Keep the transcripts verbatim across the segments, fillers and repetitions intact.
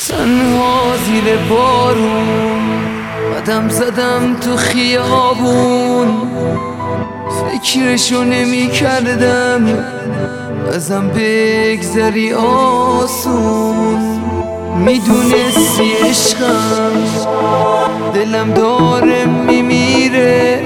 تنها زیر بارون قدم زدم تو خیابون، فکرشو نمی کردم ازم بگذری آسون. میدونستی عشقم دلم داره میمیره،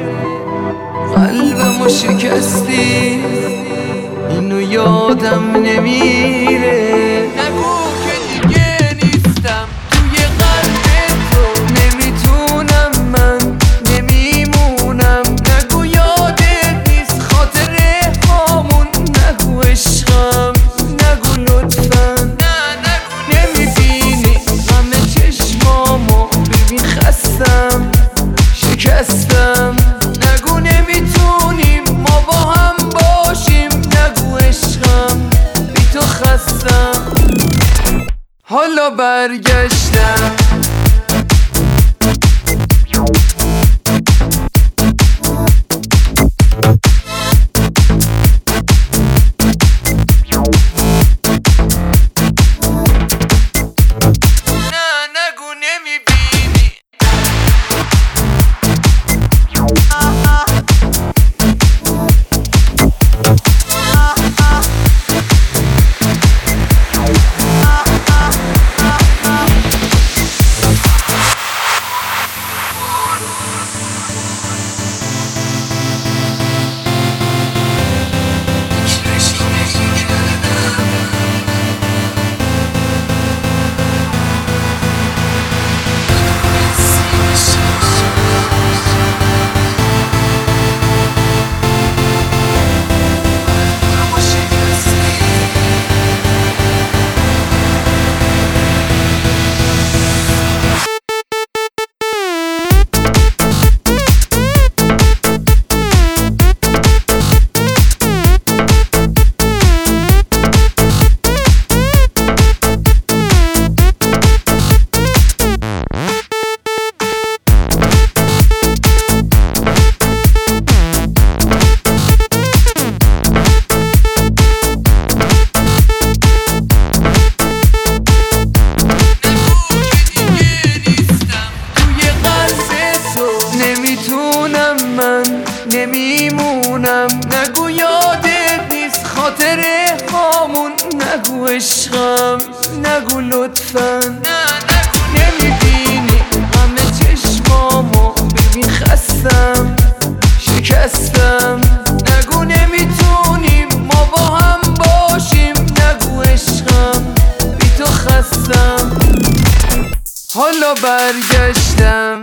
قلبمو شکستی اینو یادم نمیره. نگو که دیگه نیستم توی قلب تو، نمیتونم من نمیمونم. نگو یادت نیست خاطره هامون، نگو عشقم نگو لطفا. نه نگو نمیبینی غم چشمامو، ببین خستم شکستم. نگو نمیتونیم ما با هم باشیم، نگو عشقم بی تو خستم. حالا برگشتم نمیمونم. نگو یادت نیست خاطره هامون، نگو عشقم نگو لطفا. نه نگو نمیبینی غم چشمامو، ببین خستم شکستم. نگو نمیتونیم ما با هم باشیم، نگو عشقم بی تو خستم. حالا برگشتم